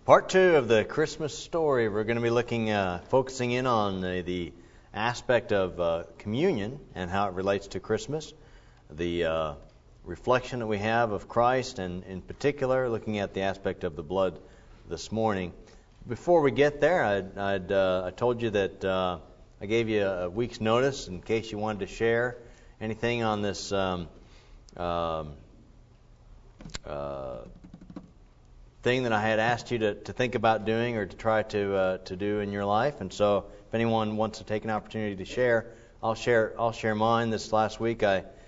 Part 2 of the Christmas story. We're going to be focusing in on the aspect of communion and how it relates to Christmas, the reflection that we have of Christ, and in particular looking at the aspect of the blood this morning. Before we get there, I told you that I gave you a week's notice in case you wanted to share anything on this thing that I had asked you to think about doing or to try to do in your life. And so if anyone wants to take an opportunity to share, I'll share mine. This last week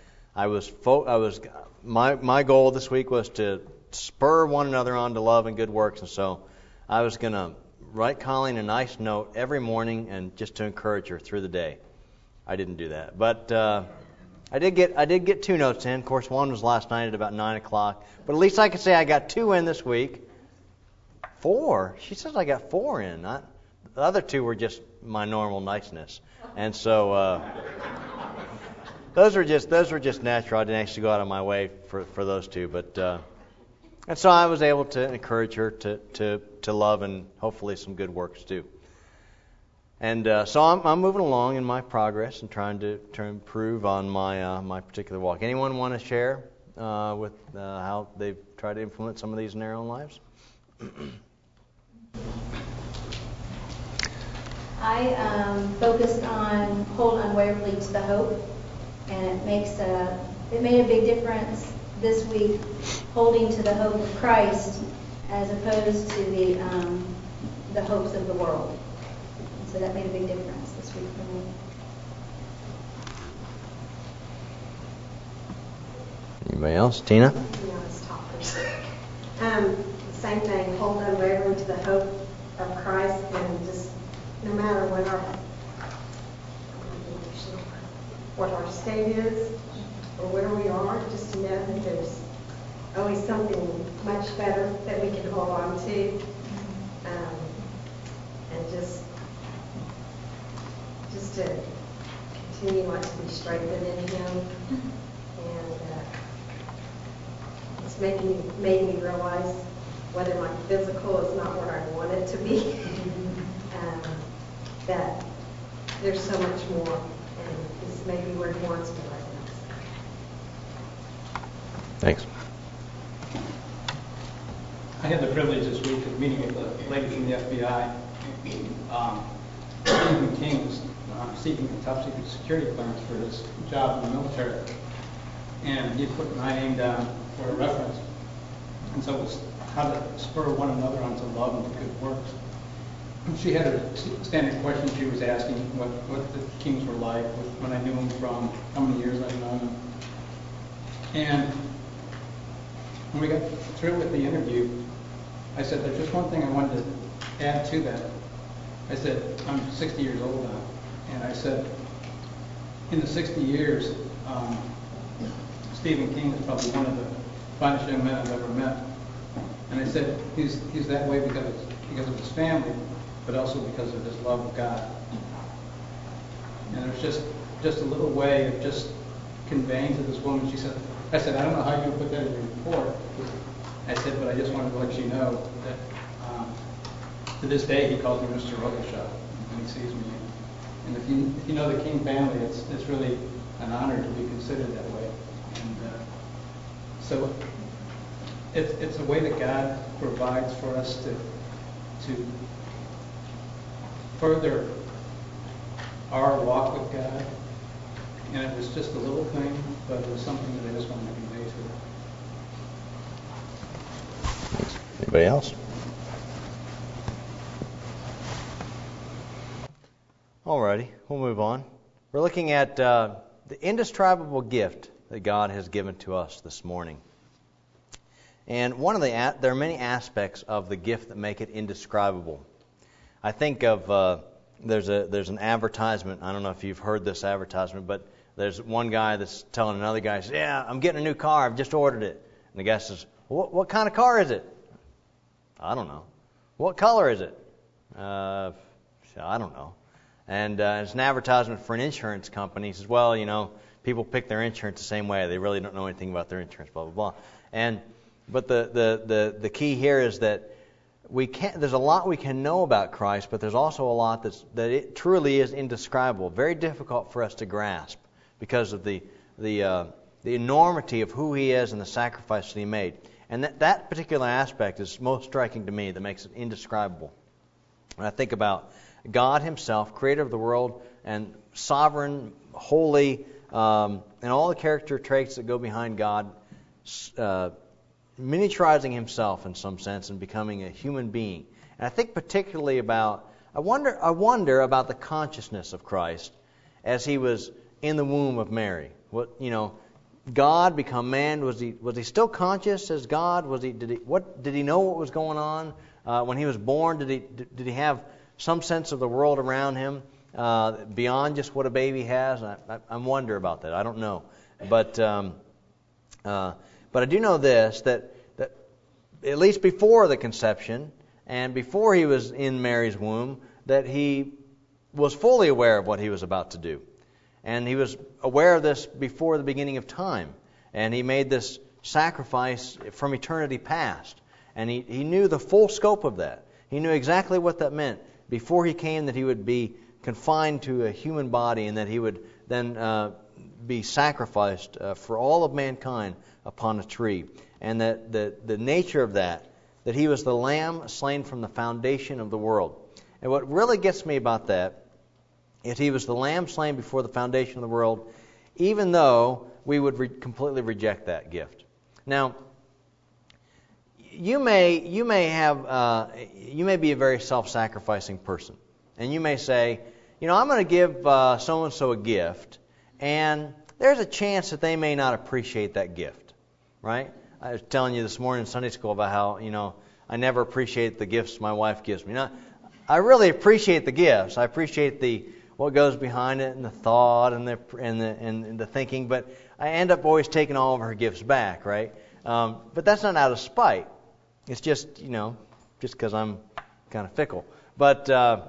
my goal this week was to spur one another on to love and good works, and so I was going to write Colleen a nice note every morning and just to encourage her through the day. I didn't do that, but I did get 2 notes in. Of course, one was last night at about 9 o'clock. But at least I could say I got 2 in this week. 4? She says I got 4 in. The other 2 were just my normal niceness. And so those were just natural. I didn't actually go out of my way for those 2. But and so I was able to encourage her to love and hopefully some good works too. And so I'm moving along in my progress and trying to improve on my particular walk. Anyone want to share with how they've tried to implement some of these in their own lives? I focused on hold unwaveringly to the hope, and it made a big difference this week, holding to the hope of Christ as opposed to the hopes of the world. So that made a big difference this week for me. Anybody else? Tina? Same thing, hold unwaveringly to the hope of Christ, and just no matter what our state is or where we are, just to know that there's always something much better that we can hold on to, and just to continue to be strengthened in Him. And it's made me realize whether my physical is not what I want it to be, that there's so much more, and this may be where He wants me right now. Thanks. I had the privilege this week of meeting with a lady from the FBI. Stephen King was seeking a top secret security clearance for his job in the military, and he put my name down for a reference. And so it was how to spur one another on to love and to good works. And she had a standard question she was asking, what the Kings were like, when I knew them from, how many years I'd known them. And when we got through with the interview, I said, there's just one thing I wanted to add to that. I said, I'm 60 years old now. And I said, in the 60 years, Stephen King is probably one of the finest young men I've ever met. And I said, he's that way because of his family, but also because of his love of God. And it was just a little way of just conveying to this woman. I said, I don't know how you're going to put that in your report. I said, but I just wanted to let you know that to this day he calls me Mr. Rogoshaw when he sees me. And if you know the King family, it's really an honor to be considered that way. And so it's a way that God provides for us to further our walk with God. And it was just a little thing, but it was something that I just wanted to convey to her. Anybody else? Alrighty, we'll move on. We're looking at the indescribable gift that God has given to us this morning. And there are many aspects of the gift that make it indescribable. I think of there's an advertisement. I don't know if you've heard this advertisement, but there's one guy that's telling another guy, says, "Yeah, I'm getting a new car. I've just ordered it." And the guy says, "What kind of car is it?" "I don't know." "What color is it?" "I don't know." And it's an advertisement for an insurance company. He says, "Well, people pick their insurance the same way. They really don't know anything about their insurance, blah, blah, blah." But the key here is that there's a lot we can know about Christ, but there's also a lot that it truly is indescribable, very difficult for us to grasp because of the enormity of who He is and the sacrifice that He made. And that particular aspect is most striking to me, that makes it indescribable. When I think about God Himself, creator of the world and sovereign, holy, and all the character traits that go behind God, miniaturizing Himself in some sense and becoming a human being. And I think particularly I wonder about the consciousness of Christ as He was in the womb of Mary. God become man. Was He still conscious as God? Did He know what was going on when He was born? Did He have some sense of the world around Him beyond just what a baby has? I wonder about that. I don't know, but I do know this, that at least before the conception and before He was in Mary's womb, that He was fully aware of what He was about to do. And He was aware of this before the beginning of time. And He made this sacrifice from eternity past. And He knew the full scope of that. He knew exactly what that meant before He came, that He would be confined to a human body and that He would then be sacrificed for all of mankind upon a tree. And that the nature of that He was the Lamb slain from the foundation of the world. And what really gets me about that, if He was the Lamb slain before the foundation of the world, even though we would completely reject that gift. Now, you may be a very self-sacrificing person, and you may say, I'm going to give so and so a gift, and there's a chance that they may not appreciate that gift, right? I was telling you this morning in Sunday school about how I never appreciate the gifts my wife gives me. Now, I really appreciate the gifts. I appreciate what goes behind it and the thought and the thinking, but I end up always taking all of her gifts back, right? But that's not out of spite. It's just because I'm kind of fickle. But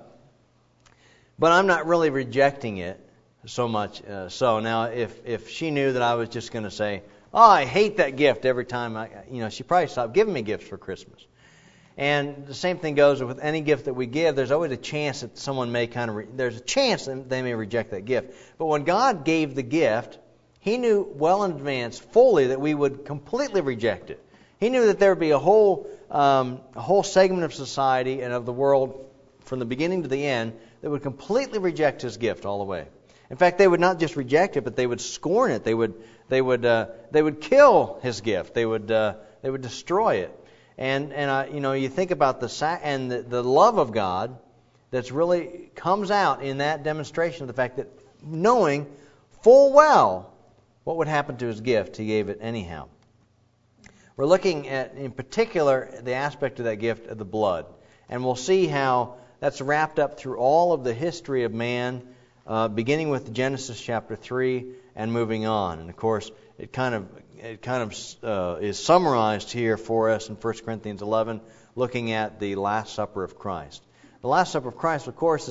I'm not really rejecting it so much. So now, if she knew that I was just going to say, "Oh, I hate that gift," every time she probably stopped giving me gifts for Christmas. And the same thing goes with any gift that we give. There's always a chance that someone may there's a chance that they may reject that gift. But when God gave the gift, He knew well in advance, fully, that we would completely reject it. He knew that there would be a whole segment of society and of the world, from the beginning to the end, that would completely reject His gift all the way. In fact, they would not just reject it, but they would scorn it. They would kill His gift. They would destroy it. And you think about the love of God that's really comes out in that demonstration of the fact that, knowing full well what would happen to His gift, He gave it anyhow. We're looking at, in particular, the aspect of that gift of the blood. And we'll see how that's wrapped up through all of the history of man, beginning with Genesis chapter 3 and moving on. And of course, it kind of is summarized here for us in 1 Corinthians 11, looking at the Last Supper of Christ. The Last Supper of Christ, of course,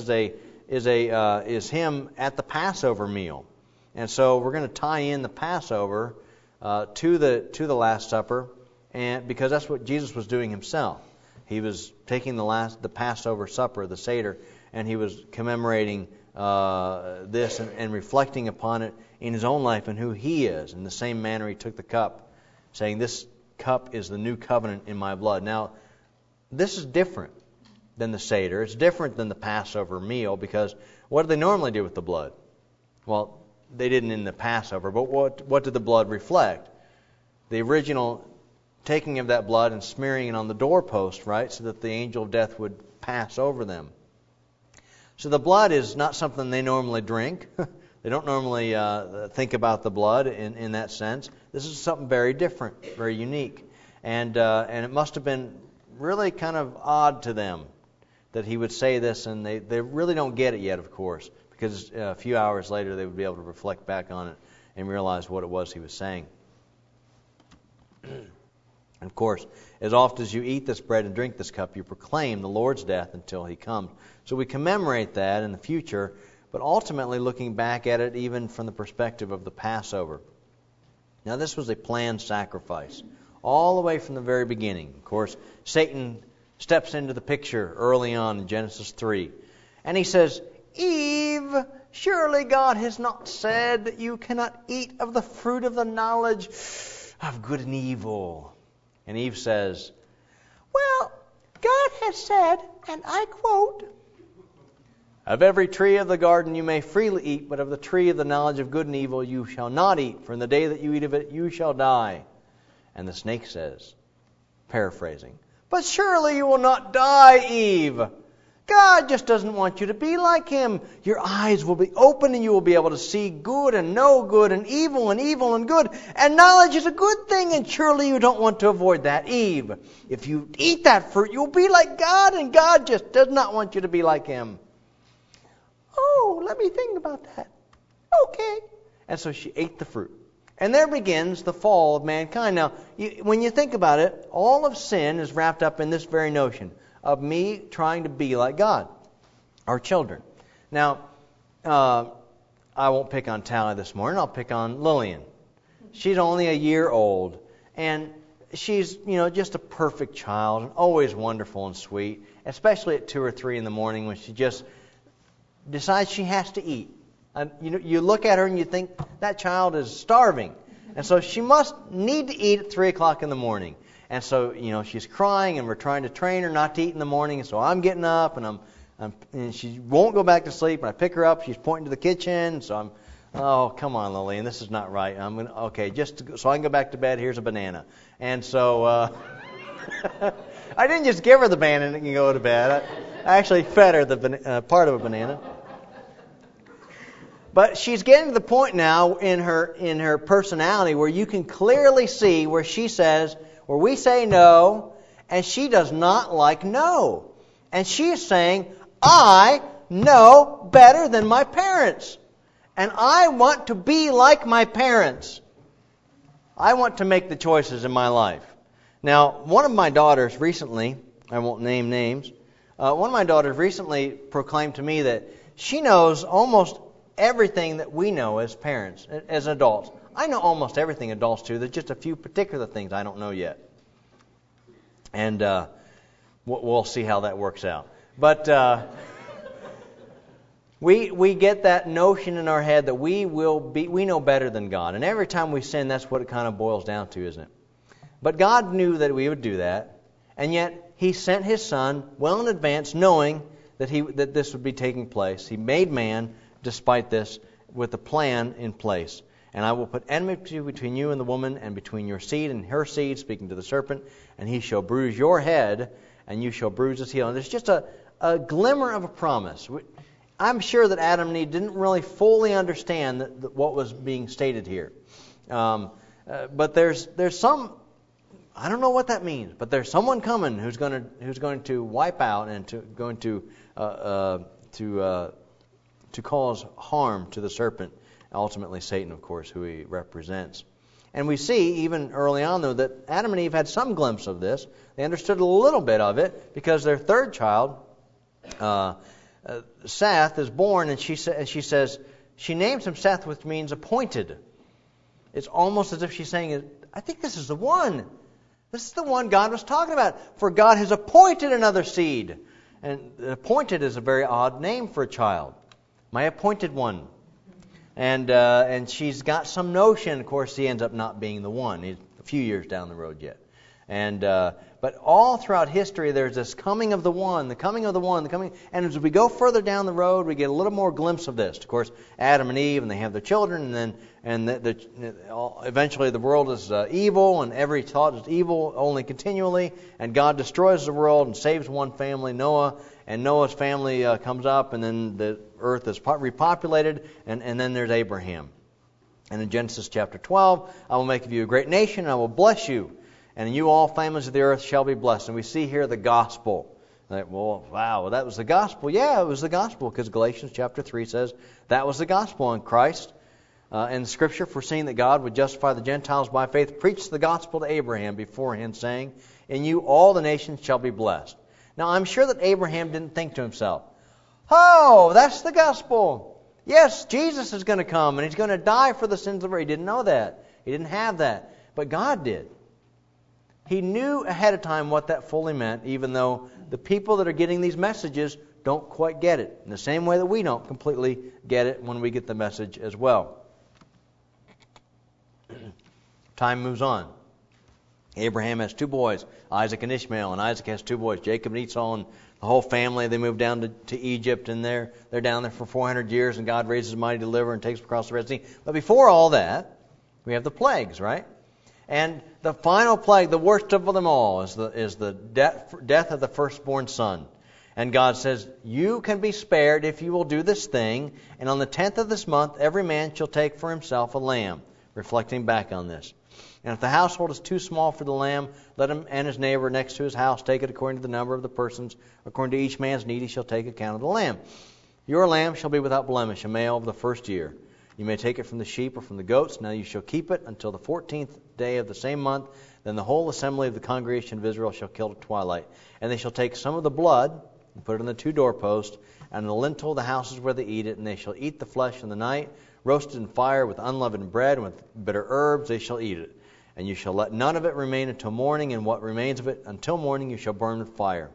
is Him at the Passover meal, and so we're going to tie in the Passover to the Last Supper, and because that's what Jesus was doing Himself. He was taking the Passover supper, the Seder, and He was commemorating this and reflecting upon it in His own life and who He is. In the same manner, He took the cup, saying, "This cup is the new covenant in my blood." Now, this is different than the Seder. It's different than the Passover meal, because what did they normally do with the blood? Well, they didn't in the Passover, but what did the blood reflect? The original taking of that blood and smearing it on the doorpost, right, so that the angel of death would pass over them. So the blood is not something they normally drink. They don't normally think about the blood in that sense. This is something very different, very unique. And it must have been really kind of odd to them that He would say this, and they really don't get it yet, of course, because a few hours later they would be able to reflect back on it and realize what it was He was saying. And of course, as often as you eat this bread and drink this cup, you proclaim the Lord's death until He comes. So we commemorate that in the future, but ultimately looking back at it even from the perspective of the Passover. Now, this was a planned sacrifice all the way from the very beginning. Of course, Satan steps into the picture early on in Genesis 3. And he says, Eve, surely God has not said that you cannot eat of the fruit of the knowledge of good and evil. And Eve says, well, God has said, and I quote, of every tree of the garden you may freely eat, but of the tree of the knowledge of good and evil you shall not eat, for in the day that you eat of it you shall die. And the snake says, paraphrasing, but surely you will not die, Eve. God just doesn't want you to be like Him. Your eyes will be open and you will be able to see good and know good and evil and good. And knowledge is a good thing, and surely you don't want to avoid that, Eve. If you eat that fruit, you'll be like God, and God just does not want you to be like Him. Oh, let me think about that. Okay. And so she ate the fruit. And there begins the fall of mankind. Now, when you think about it, all of sin is wrapped up in this very notion of me trying to be like God, our children. Now, I won't pick on Tally this morning. I'll pick on Lillian. She's only a year old, and she's, just a perfect child, and always wonderful and sweet, especially at 2 or 3 in the morning when she just decides she has to eat. You look at her and you think that child is starving, and so she must need to eat at 3 o'clock in the morning. And so, she's crying, and we're trying to train her not to eat in the morning. And so I'm getting up, and and she won't go back to sleep. And I pick her up. She's pointing to the kitchen. So oh, come on, Lillian, this is not right. So I can go back to bed. Here's a banana. And so I didn't just give her the banana and go to bed. I actually fed her the part of a banana. But she's getting to the point now in her personality where you can clearly see where she says, where we say no, and she does not like no. And she is saying, I know better than my parents. And I want to be like my parents. I want to make the choices in my life. Now, one of my daughters recently, I won't name names, one of my daughters recently proclaimed to me that she knows almost everything that we know as parents, as adults. I know almost everything adults do. There's just a few particular things I don't know yet. And we'll see how that works out. But we get that notion in our head that we know better than God. And every time we sin, that's what it kind of boils down to, isn't it? But God knew that we would do that. And yet He sent His Son well in advance, knowing that this would be taking place. He made man despite this with a plan in place. And I will put enmity between you and the woman, and between your seed and her seed, speaking to the serpent, and he shall bruise your head, and you shall bruise his heel. And there's just a glimmer of a promise. I'm sure that Adam and Eve didn't really fully understand what was being stated here. But there's some, I don't know what that means, but there's someone coming who's going to wipe out and to cause harm to the serpent. Ultimately, Satan, of course, who he represents. And we see, even early on, though, that Adam and Eve had some glimpse of this. They understood a little bit of it because their third child, Seth, is born, and she says, she names him Seth, which means appointed. It's almost as if she's saying, I think this is the one. This is the one God was talking about. For God has appointed another seed. And appointed is a very odd name for a child. My appointed one. And she's got some notion. Of course, he ends up not being the one. He's a few years down the road yet. But all throughout history, there's this coming of the one, the coming of the one, the coming. And as we go further down the road, we get a little more glimpse of this. Of course, Adam and Eve, and they have their children, and eventually the world is evil, and every thought is evil only continually. And God destroys the world and saves one family, Noah. And Noah's family comes up, and then the earth is repopulated, and then there's Abraham. And in Genesis chapter 12, I will make of you a great nation, and I will bless you. And you all families of the earth shall be blessed. And we see here the gospel. Like, well, wow, that was the gospel. Yeah, it was the gospel, because Galatians chapter 3 says that was the gospel in Christ. In Scripture, foreseeing that God would justify the Gentiles by faith, preached the gospel to Abraham beforehand, saying, in you all the nations shall be blessed. Now, I'm sure that Abraham didn't think to himself, oh, that's the gospel. Yes, Jesus is going to come, and He's going to die for the sins of the world. He didn't know that. He didn't have that. But God did. he knew ahead of time what that fully meant, even though the people that are getting these messages don't quite get it, in the same way that we don't completely get it when we get the message as well. Time moves on. Abraham has 2 boys, Isaac and Ishmael, and Isaac has 2 boys, Jacob and Esau, and the whole family. They move down to Egypt, and they're down there for 400 years, and God raises a mighty deliverer and takes them across the Red Sea. But before all that, we have the plagues, right? And the final plague, the worst of them all, is the death of the firstborn son. And God says, you can be spared if you will do this thing, and on the 10th of this month, every man shall take for himself a lamb, reflecting back on this. And if the household is too small for the lamb, let him and his neighbor next to his house take it according to the number of the persons. According to each man's need, he shall take account of the lamb. Your lamb shall be without blemish, a male of the first year. You may take it from the sheep or from the goats. Now you shall keep it until the 14th day of the same month. Then the whole assembly of the congregation of Israel shall kill at twilight. And they shall take some of the blood and put it on the 2 doorposts and the lintel of the houses where they eat it. And they shall eat the flesh in the night, roasted in fire with unleavened bread and with bitter herbs. They shall eat it. And you shall let none of it remain until morning, and what remains of it until morning you shall burn with fire.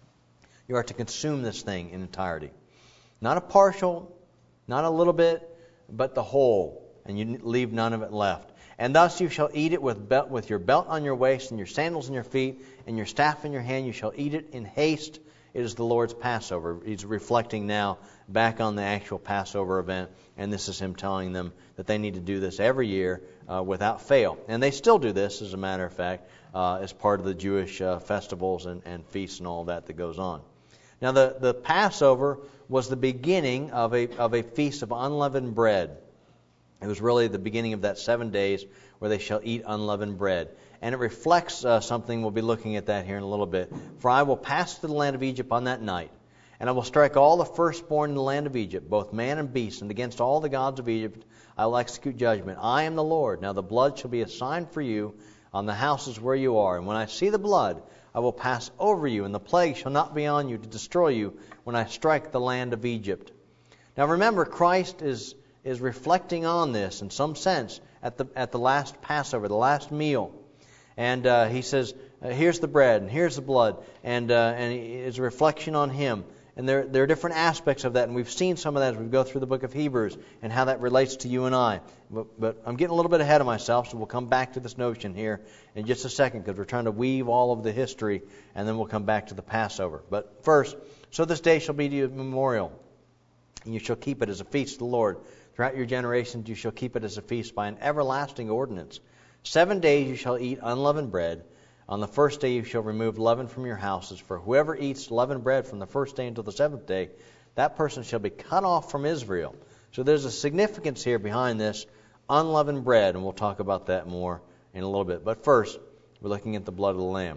You are to consume this thing in entirety. Not a partial, not a little bit, but the whole, and you leave none of it left. And thus you shall eat it with your belt on your waist, and your sandals in your feet, and your staff in your hand. You shall eat it in haste. It is the Lord's Passover. He's reflecting now back on the actual Passover event, and this is him telling them that they need to do this every year without fail. And they still do this, as a matter of fact, as part of the Jewish festivals and feasts and all that goes on. Now, the Passover was the beginning of a feast of unleavened bread. It was really the beginning of that 7 days where they shall eat unleavened bread. And it reflects something. We'll be looking at that here in a little bit. For I will pass through the land of Egypt on that night, and I will strike all the firstborn in the land of Egypt, both man and beast, and against all the gods of Egypt I will execute judgment. I am the Lord. Now the blood shall be a sign for you on the houses where you are. And when I see the blood, I will pass over you, and the plague shall not be on you to destroy you when I strike the land of Egypt. Now remember, Christ is reflecting on this in some sense at the last Passover, the last meal. And he says, here's the bread, and here's the blood, and it's a reflection on him. And there are different aspects of that, and we've seen some of that as we go through the book of Hebrews and how that relates to you and I. But I'm getting a little bit ahead of myself, so we'll come back to this notion here in just a second, because we're trying to weave all of the history, and then we'll come back to the Passover. But first, so this day shall be to you a memorial, and you shall keep it as a feast of the Lord. Throughout your generations you shall keep it as a feast by an everlasting ordinance. 7 days you shall eat unleavened bread. On the first day you shall remove leaven from your houses. For whoever eats leavened bread from the first day until the 7th day, that person shall be cut off from Israel. So there's a significance here behind this unleavened bread, and we'll talk about that more in a little bit. But first, we're looking at the blood of the Lamb.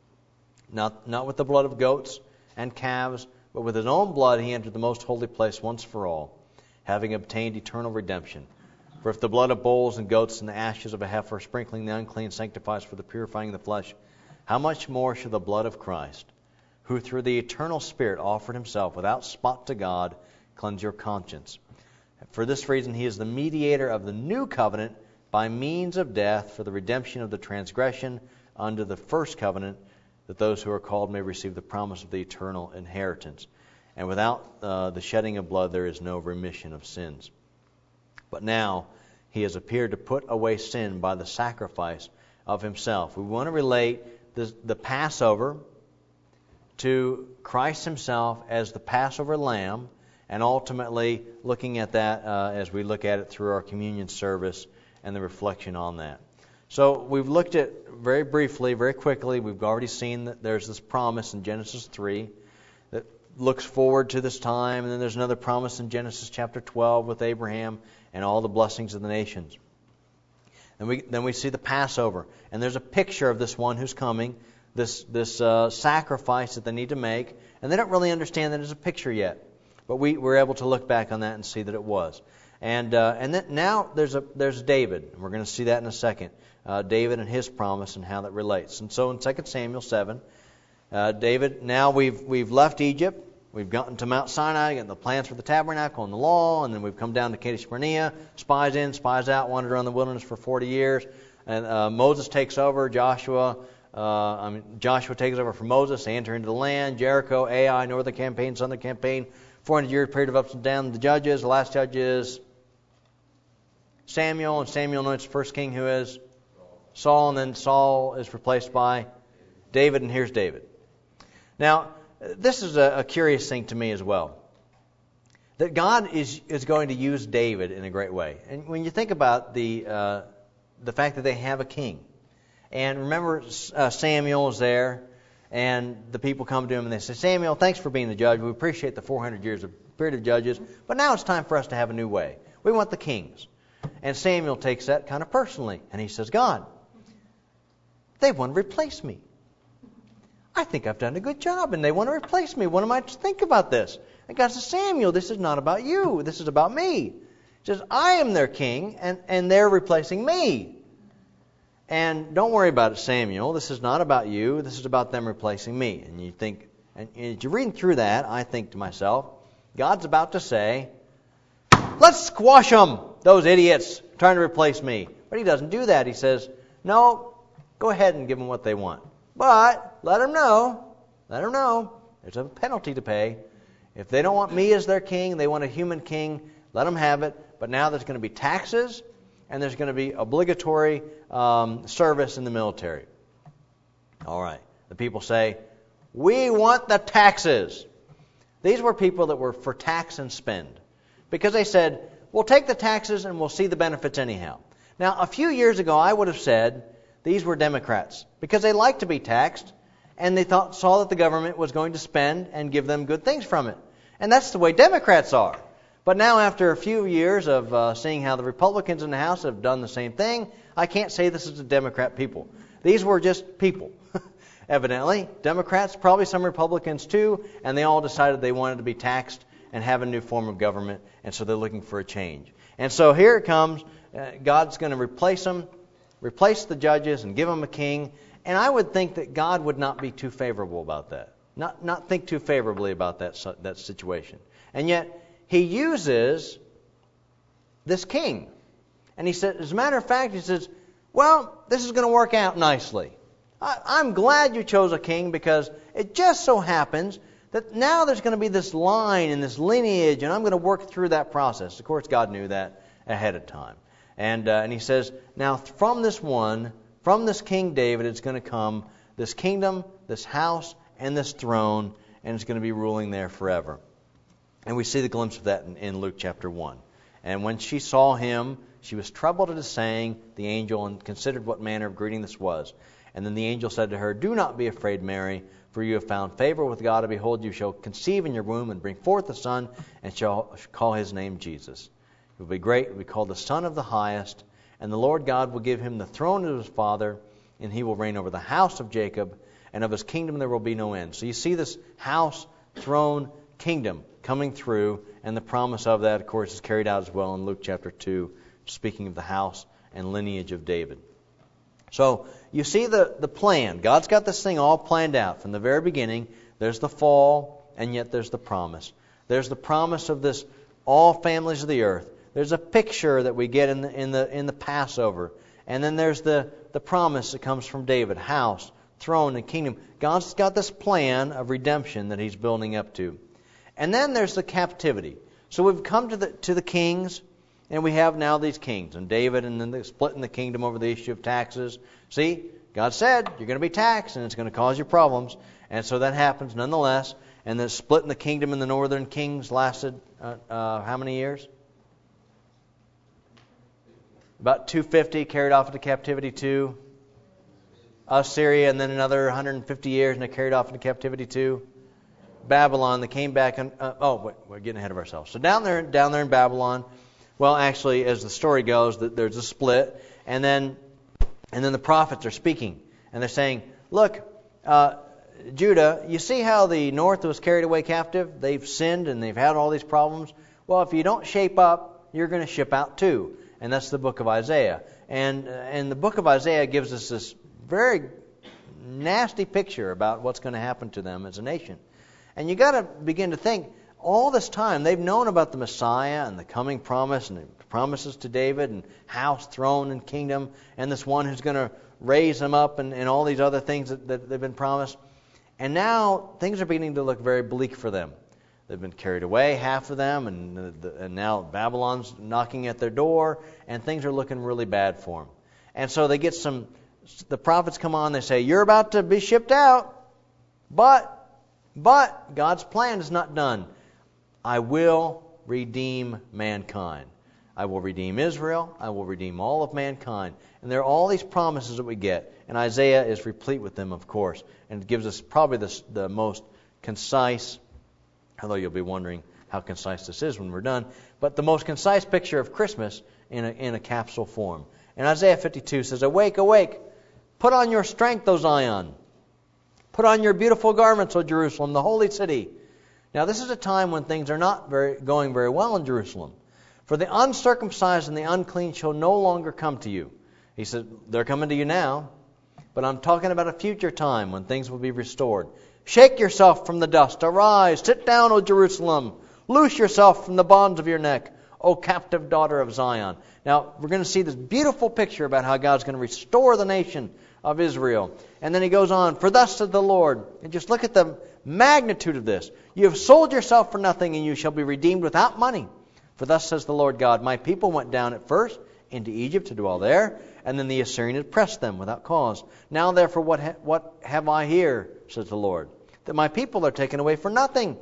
Not with the blood of goats and calves, but with his own blood he entered the most holy place once for all, having obtained eternal redemption. For if the blood of bulls and goats and the ashes of a heifer sprinkling the unclean sanctifies for the purifying of the flesh, how much more shall the blood of Christ, who through the eternal Spirit offered himself without spot to God, cleanse your conscience? For this reason he is the mediator of the new covenant by means of death for the redemption of the transgression under the first covenant, that those who are called may receive the promise of the eternal inheritance. And without the shedding of blood there is no remission of sins. But now he has appeared to put away sin by the sacrifice of himself. We want to relate the Passover to Christ himself as the Passover lamb, and ultimately looking at that as we look at it through our communion service and the reflection on that. So we've looked at very briefly, very quickly, we've already seen that there's this promise in Genesis 3 that looks forward to this time, and then there's another promise in Genesis chapter 12 with Abraham and all the blessings of the nations. And then we see the Passover, and there's a picture of this one who's coming, this sacrifice that they need to make, and they don't really understand that it's a picture yet. But we're able to look back on that and see that it was. And then now there's David, and we're going to see that in a second. David and his promise and how that relates. And so in 2 Samuel 7, David, now we've left Egypt. We've gotten to Mount Sinai, gotten the plans for the tabernacle and the law, and then we've come down to Kadesh Barnea, spies in, spies out, wandered around the wilderness for 40 years. And Moses takes over, Joshua Joshua takes over from Moses. They enter into the land. Jericho, Ai, northern campaign, southern campaign. 400-year period of ups and downs. The judges. The last judge is Samuel. And Samuel anoints the first king, who is Saul. And then Saul is replaced by David. And here's David. Now, this is a curious thing to me as well. That God is going to use David in a great way. And when you think about the fact that they have a king. And remember, Samuel is there, and the people come to him and they say, Samuel, thanks for being the judge. We appreciate the 400 years of period of judges, but now it's time for us to have a new way. We want the kings. And Samuel takes that kind of personally, and he says, God, they want to replace me. I think I've done a good job, and they want to replace me. What am I to think about this? And God says, Samuel, this is not about you. This is about me. He says, I am their king, and they're replacing me. And don't worry about it, Samuel. This is not about you. This is about them replacing me. And you think, and as you're reading through that, I think to myself, God's about to say, let's squash them, those idiots trying to replace me. But he doesn't do that. He says, no, go ahead and give them what they want. But let them know, there's a penalty to pay. If they don't want me as their king, they want a human king, let them have it. But now there's going to be taxes, and there's going to be obligatory service in the military. All right. The people say, we want the taxes. These were people that were for tax and spend. Because they said, we'll take the taxes and we'll see the benefits anyhow. Now, a few years ago, I would have said these were Democrats. Because they liked to be taxed, and they saw that the government was going to spend and give them good things from it. And that's the way Democrats are. But now, after a few years of seeing how the Republicans in the House have done the same thing, I can't say this is the Democrat people. These were just people, evidently. Democrats, probably some Republicans too, and they all decided they wanted to be taxed and have a new form of government, and so they're looking for a change. And so here it comes. God's going to replace them, replace the judges, and give them a king. And I would think that God would not be too favorable about that. Not think too favorably about that situation. And yet, he uses this king. And he said, as a matter of fact, he says, well, this is going to work out nicely. I'm glad you chose a king because it just so happens that now there's going to be this line and this lineage, and I'm going to work through that process. Of course, God knew that ahead of time. And he says, now from this King David, it's going to come this kingdom, this house, and this throne, and it's going to be ruling there forever. And we see the glimpse of that in Luke chapter 1. And when she saw him, she was troubled at his saying, the angel, and considered what manner of greeting this was. And then the angel said to her, do not be afraid, Mary, for you have found favor with God. And behold, you shall conceive in your womb and bring forth a son, and shall call his name Jesus. He will be great, will be called the Son of the Highest. And the Lord God will give him the throne of his father, and he will reign over the house of Jacob, and of his kingdom there will be no end. So you see this house, throne, kingdom coming through, and the promise of that, of course, is carried out as well in Luke chapter 2, speaking of the house and lineage of David. So you see the plan. God's got this thing all planned out from the very beginning. There's the fall, and yet there's the promise. There's the promise of this all families of the earth. There's a picture that we get in the Passover, and then there's the promise that comes from David: house, throne, and kingdom. God's got this plan of redemption that He's building up to. And then there's the captivity. So we've come to the kings, and we have now these kings, and David, and then splitting the kingdom over the issue of taxes. See, God said you're going to be taxed, and it's going to cause you problems, and so that happens nonetheless. And then splitting the kingdom in the northern kings lasted how many years? About 250, carried off into captivity to Assyria, and then another 150 years, and they carried off into captivity to Babylon. They came back, and we're getting ahead of ourselves. So down there in Babylon, well, actually, as the story goes, there's a split, and then the prophets are speaking, and they're saying, look, Judah, you see how the north was carried away captive? They've sinned, and they've had all these problems. Well, if you don't shape up, you're going to ship out too. And that's the book of Isaiah. And the book of Isaiah gives us this very nasty picture about what's going to happen to them as a nation. And you got to begin to think, all this time they've known about the Messiah and the coming promise and the promises to David, and house, throne, and kingdom, and this one who's going to raise him up, and all these other things that they've been promised. And now things are beginning to look very bleak for them. They've been carried away, half of them, and now Babylon's knocking at their door, and things are looking really bad for them. And so they get the prophets come on, they say, you're about to be shipped out, but God's plan is not done. I will redeem mankind. I will redeem Israel. I will redeem all of mankind. And there are all these promises that we get, and Isaiah is replete with them, of course, and it gives us probably the most concise, although you'll be wondering how concise this is when we're done, but the most concise picture of Christmas in a capsule form. And Isaiah 52 says, awake, awake, put on your strength, O Zion. Put on your beautiful garments, O Jerusalem, the holy city. Now this is a time when things are not going very well in Jerusalem. For the uncircumcised and the unclean shall no longer come to you. He said, they're coming to you now, but I'm talking about a future time when things will be restored. Shake yourself from the dust. Arise, sit down, O Jerusalem. Loose yourself from the bonds of your neck, O captive daughter of Zion. Now, we're going to see this beautiful picture about how God's going to restore the nation of Israel. And then he goes on, for thus said the Lord. And just look at the magnitude of this. You have sold yourself for nothing, and you shall be redeemed without money. For thus says the Lord God, my people went down at first into Egypt to dwell there, and then the Assyrian oppressed them without cause. Now therefore what have I here, says the Lord, that my people are taken away for nothing.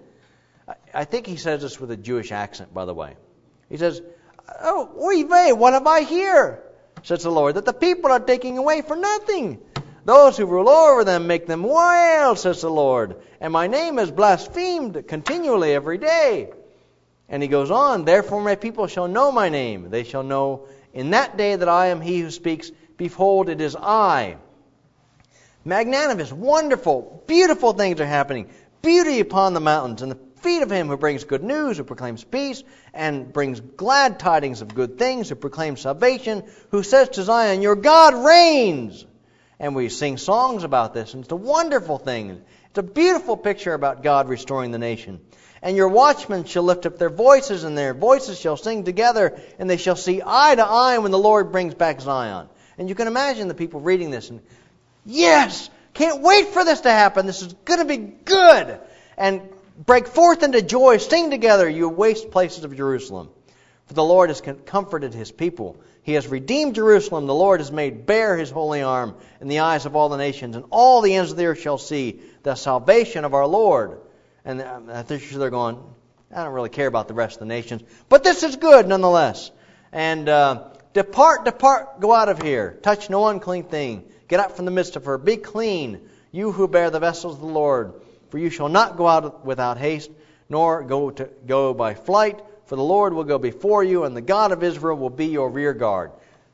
I think he says this with a Jewish accent, by the way. He says, oh, oy vey, what have I here, says the Lord, that the people are taking away for nothing. Those who rule over them make them wild, says the Lord, and my name is blasphemed continually every day. And he goes on, therefore my people shall know my name. They shall know in that day that I am he who speaks. Behold, it is I. Magnanimous, wonderful, beautiful things are happening. Beauty upon the mountains, and the feet of him who brings good news, who proclaims peace, and brings glad tidings of good things, who proclaims salvation, who says to Zion, your God reigns. And we sing songs about this, and it's a wonderful thing. It's a beautiful picture about God restoring the nation. And your watchmen shall lift up their voices, and their voices shall sing together, and they shall see eye to eye when the Lord brings back Zion. And you can imagine the people reading this, and yes, can't wait for this to happen. This is going to be good. And break forth into joy, sing together, you waste places of Jerusalem. For the Lord has comforted his people. He has redeemed Jerusalem. The Lord has made bare his holy arm in the eyes of all the nations, and all the ends of the earth shall see the salvation of our Lord. And I think they're going, I don't really care about the rest of the nations, but this is good nonetheless. And depart, go out of here. Touch no unclean thing. Get out from the midst of her. Be clean, you who bear the vessels of the Lord. For you shall not go out without haste, nor go by flight. For the Lord will go before you, and the God of Israel will be your rear guard.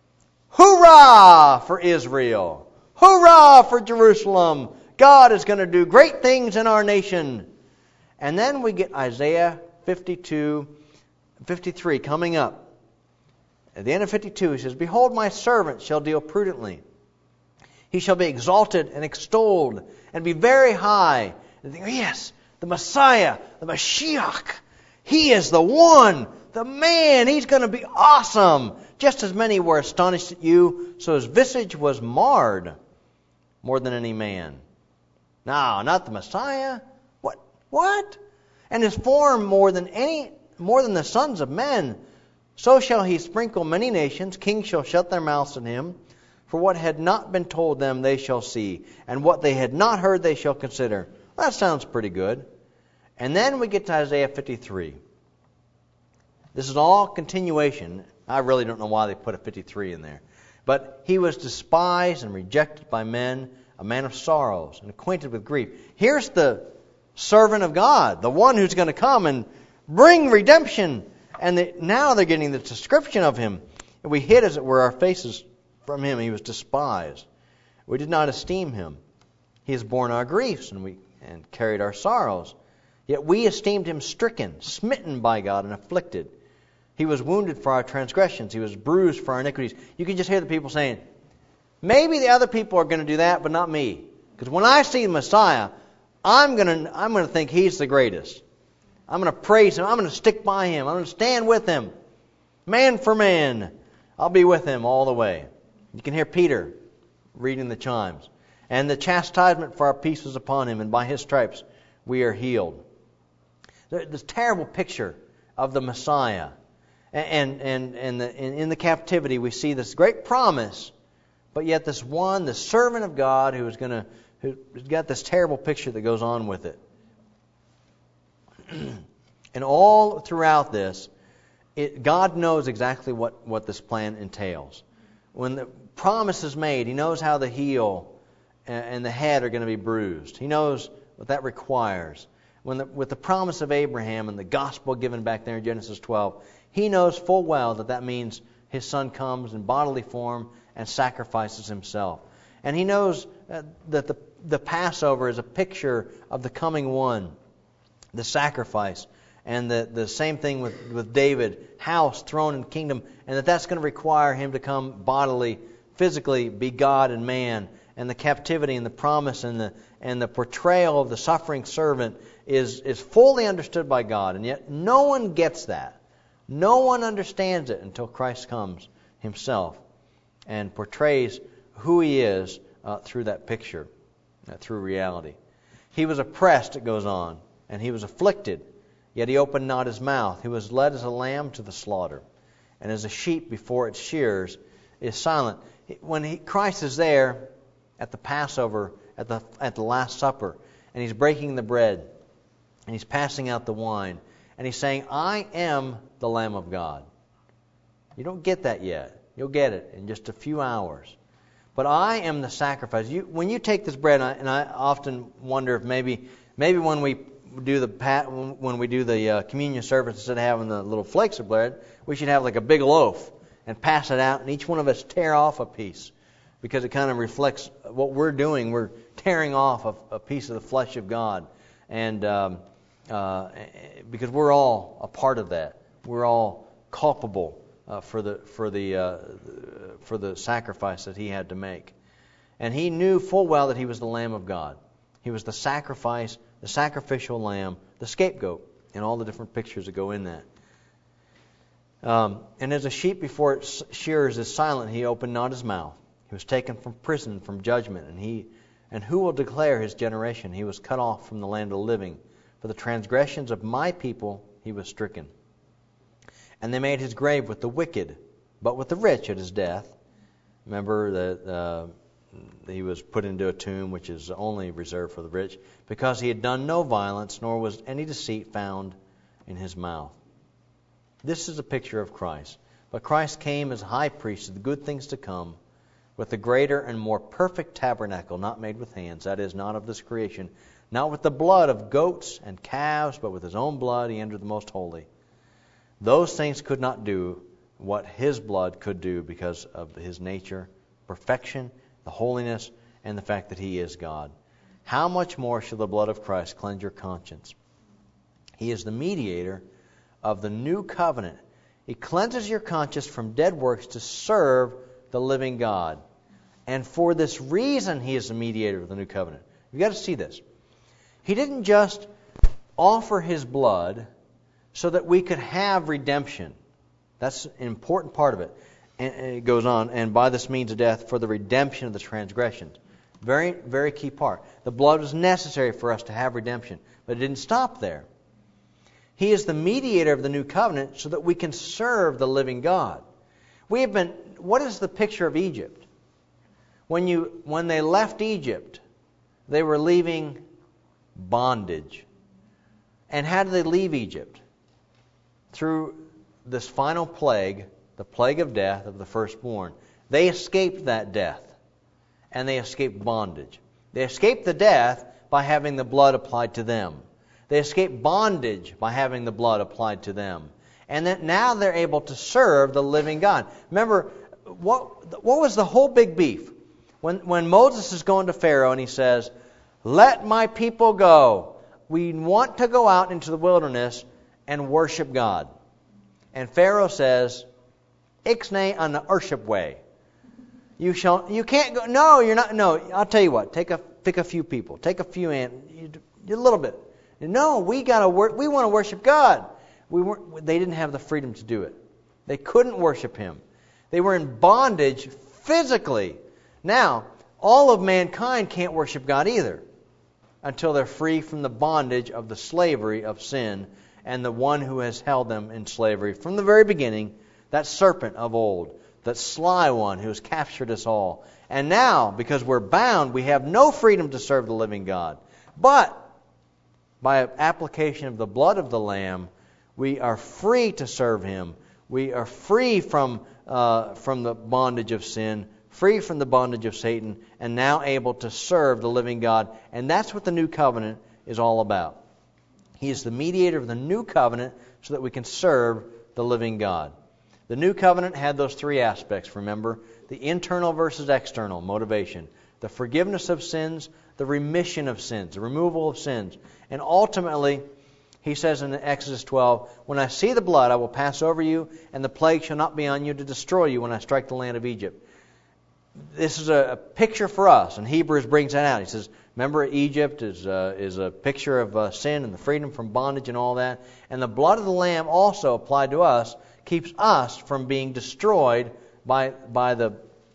Hurrah for Israel! Hurrah for Jerusalem! God is going to do great things in our nation. And then we get Isaiah 53 coming up. At the end of 52, he says, behold, my servant shall deal prudently. He shall be exalted and extolled, and be very high. And think, yes, the Messiah, the Mashiach, he is the one, the man, he's going to be awesome. Just as many were astonished at you, so his visage was marred more than any man. No, not the Messiah. What? And his form more than the sons of men. So shall he sprinkle many nations. Kings shall shut their mouths at him. For what had not been told them they shall see, and what they had not heard they shall consider. Well, that sounds pretty good. And then we get to Isaiah 53. This is all continuation. I really don't know why they put a 53 in there. But he was despised and rejected by men, a man of sorrows and acquainted with grief. Here's the servant of God, the one who's going to come and bring redemption. And now they're getting the description of him. And we hid, as it were, our faces from him. He was despised. We did not esteem him. He has borne our griefs and carried our sorrows. Yet we esteemed him stricken, smitten by God, and afflicted. He was wounded for our transgressions. He was bruised for our iniquities. You can just hear the people saying, maybe the other people are going to do that, but not me. Because when I see the Messiah, I'm going to think he's the greatest. I'm going to praise him. I'm going to stick by him. I'm going to stand with him. Man for man. I'll be with him all the way. You can hear Peter reading the chimes. And the chastisement for our peace was upon him, and by his stripes we are healed. This terrible picture of the Messiah. And in the captivity we see this great promise, but yet this one, the servant of God, who's got this terrible picture that goes on with it. And all throughout this, God knows exactly what this plan entails. When the promise is made, He knows how the heel and the head are going to be bruised. He knows what that requires. With the promise of Abraham and the gospel given back there in Genesis 12, He knows full well that means His Son comes in bodily form and sacrifices Himself. And He knows that the Passover is a picture of the coming one, the sacrifice. And the same thing with David, house, throne, and kingdom, and that's going to require him to come bodily, physically, be God and man. And the captivity and the promise and the portrayal of the suffering servant is fully understood by God. And yet no one gets that. No one understands it until Christ comes Himself and portrays who He is through that picture, through reality. He was oppressed, it goes on, and He was afflicted. Yet He opened not His mouth. He was led as a lamb to the slaughter, and as a sheep before its shears is silent. When Christ is there at the Passover, at the Last Supper, and He's breaking the bread, and He's passing out the wine, and He's saying, I am the Lamb of God. You don't get that yet. You'll get it in just a few hours. But I am the sacrifice. When you take this bread, and I often wonder if maybe when we do the communion service, instead of having the little flakes of bread, we should have like a big loaf and pass it out, and each one of us tear off a piece, because it kind of reflects what we're doing. We're tearing off a piece of the flesh of God, and because we're all a part of that. We're all culpable for the sacrifice that He had to make, and He knew full well that He was the Lamb of God. He was the sacrifice, the sacrificial lamb, the scapegoat, and all the different pictures that go in that. And as a sheep before its shearers is silent, He opened not His mouth. He was taken from prison, from judgment, and who will declare His generation? He was cut off from the land of the living. For the transgressions of my people He was stricken. And they made His grave with the wicked, but with the rich at His death. Remember that He was put into a tomb which is only reserved for the rich, because He had done no violence, nor was any deceit found in His mouth. This is a picture of Christ. But Christ came as high priest of the good things to come, with a greater and more perfect tabernacle, not made with hands, that is, not of this creation, not with the blood of goats and calves, but with His own blood He entered the most holy. Those things could not do what His blood could do because of His nature, perfection, the holiness, and the fact that He is God. How much more shall the blood of Christ cleanse your conscience? He is the mediator of the new covenant. He cleanses your conscience from dead works to serve the living God. And for this reason He is the mediator of the new covenant. You've got to see this. He didn't just offer His blood so that we could have redemption. That's an important part of it. And it goes on, and by this means of death, for the redemption of the transgressions. Very, very key part. The blood was necessary for us to have redemption, but it didn't stop there. He is the mediator of the new covenant so that we can serve the living God. What is the picture of Egypt? When they left Egypt, they were leaving bondage. And how did they leave Egypt? Through this final plague, the plague of death of the firstborn. They escaped that death, and they escaped bondage. They escaped the death by having the blood applied to them. They escaped bondage by having the blood applied to them. And then now they're able to serve the living God. Remember, what was the whole big beef? When Moses is going to Pharaoh and he says, "Let my people go. We want to go out into the wilderness and worship God." And Pharaoh says, "Ixnay an worship way. You can't go. No, you're not. No, I'll tell you what. Pick a few people. Take a few a little bit. No, we want to worship God. They didn't have the freedom to do it. They couldn't worship Him. They were in bondage physically. Now, all of mankind can't worship God either until they're free from the bondage of the slavery of sin and the one who has held them in slavery from the very beginning, that serpent of old, that sly one who has captured us all. And now, because we're bound, we have no freedom to serve the living God. But by application of the blood of the Lamb, we are free to serve Him. We are free from the bondage of sin, free from the bondage of Satan, and now able to serve the living God. And that's what the new covenant is all about. He is the mediator of the new covenant so that we can serve the living God. The new covenant had those three aspects, remember? The internal versus external motivation. The forgiveness of sins, the remission of sins, the removal of sins. And ultimately, he says in Exodus 12, when I see the blood, I will pass over you, and the plague shall not be on you to destroy you when I strike the land of Egypt. This is a picture for us, and Hebrews brings that out. He says, remember, Egypt is a picture of sin and the freedom from bondage and all that. And the blood of the Lamb also applied to us keeps us from being destroyed by the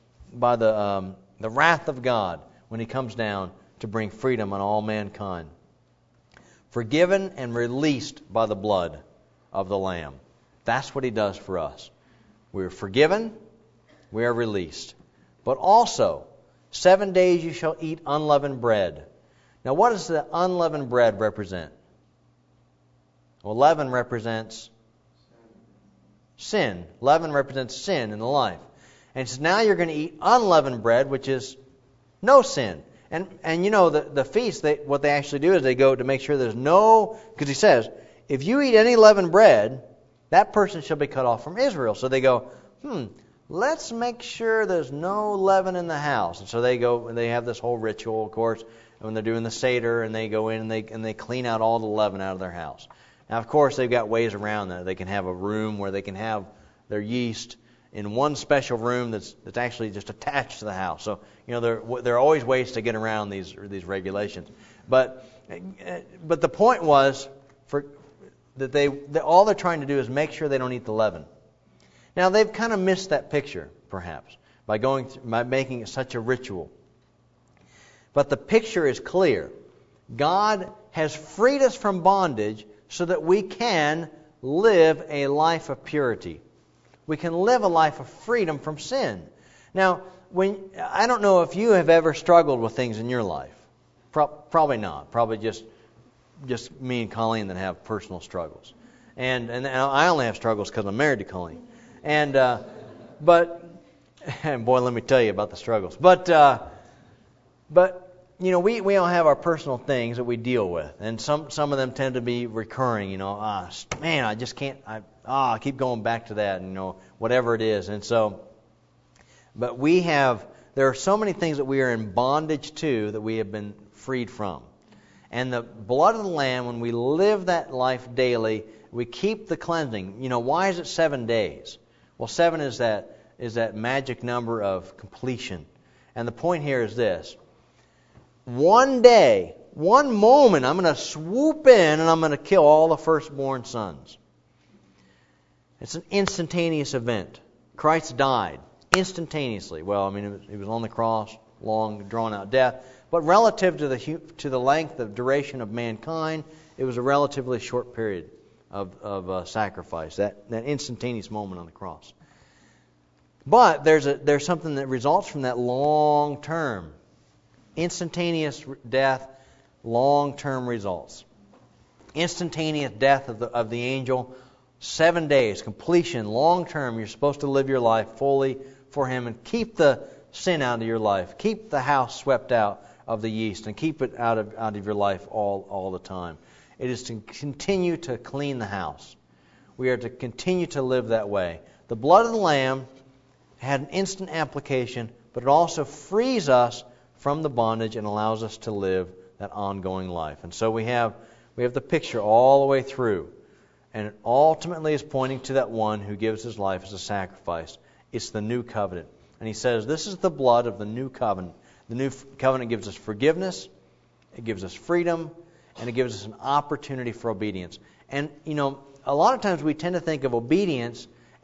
wrath of God when He comes down to bring freedom on all mankind. Forgiven and released by the blood of the Lamb. That's what He does for us. We are forgiven, we are released. But also, 7 days you shall eat unleavened bread. Now what does the unleavened bread represent? Well, leaven represents sin. Leaven represents sin in the life. And so now you're going to eat unleavened bread, which is no sin. And you know, the feast, what they actually do is they go to make sure there's no, because He says, if you eat any leavened bread, that person shall be cut off from Israel. So they go, let's make sure there's no leaven in the house. And so they go and they have this whole ritual, of course, when they're doing the Seder, and they go in and they clean out all the leaven out of their house. Now, of course, they've got ways around that. They can have a room where they can have their yeast in one special room that's actually just attached to the house. So, you know, there are always ways to get around these regulations. But the point was that all they're trying to do is make sure they don't eat the leaven. Now, they've kind of missed that picture, perhaps, by making it such a ritual. But the picture is clear. God has freed us from bondage so that we can live a life of purity. We can live a life of freedom from sin. Now, I don't know if you have ever struggled with things in your life. Probably not. Probably just me and Colleen that have personal struggles. And I only have struggles because I'm married to Colleen. And boy, let me tell you about the struggles. But you know, we all have our personal things that we deal with, and some of them tend to be recurring. You know, man, I just can't. I keep going back to that, and, you know, whatever it is. And so, but there are so many things that we are in bondage to that we have been freed from. And the blood of the Lamb, when we live that life daily, we keep the cleansing. You know, why is it 7 days? Well, 7 is that magic number of completion. And the point here is this. One day, one moment, I'm going to swoop in and I'm going to kill all the firstborn sons. It's an instantaneous event. Christ died instantaneously. Well, I mean, He was on the cross, long, drawn-out death. But relative to the length of duration of mankind, it was a relatively short period of sacrifice, that instantaneous moment on the cross. But there's something that results from that long term. Instantaneous death, long-term results. Instantaneous death of the angel, 7 days, completion, long-term. You're supposed to live your life fully for Him and keep the sin out of your life. Keep the house swept out of the yeast and keep it out of your life all the time. It is to continue to clean the house. We are to continue to live that way. The blood of the Lamb had an instant application, but it also frees us from the bondage and allows us to live that ongoing life. And so we have the picture all the way through. And it ultimately is pointing to that one who gives His life as a sacrifice. It's the new covenant. And He says, this is the blood of the new covenant. The new covenant gives us forgiveness, it gives us freedom, and it gives us an opportunity for obedience. And, you know, a lot of times we tend to think of obedience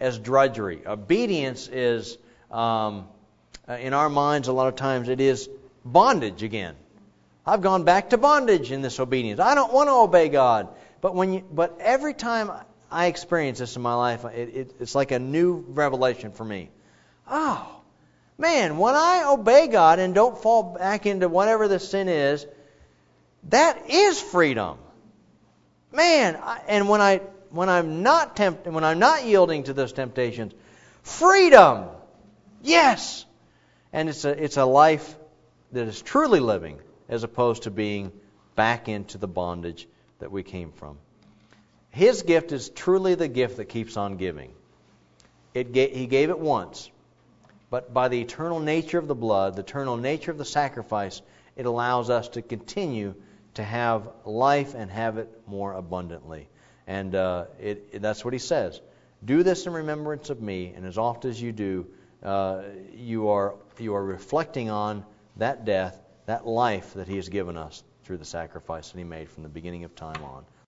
as drudgery. Obedience is, in our minds, a lot of times it is bondage again. I've gone back to bondage in this obedience. I don't want to obey God. But every time I experience this in my life, it's like a new revelation for me. Oh, man, when I obey God and don't fall back into whatever the sin is, that is freedom. Man, and when I'm not tempted, when I'm not yielding to those temptations, freedom. Yes. And it's a life that is truly living, as opposed to being back into the bondage that we came from. His gift is truly the gift that keeps on giving. He gave it once, but by the eternal nature of the blood, the eternal nature of the sacrifice, it allows us to continue to have life and have it more abundantly. And that's what he says. Do this in remembrance of me, and as often as you do, you are reflecting on that death, that life that he has given us through the sacrifice that he made from the beginning of time on.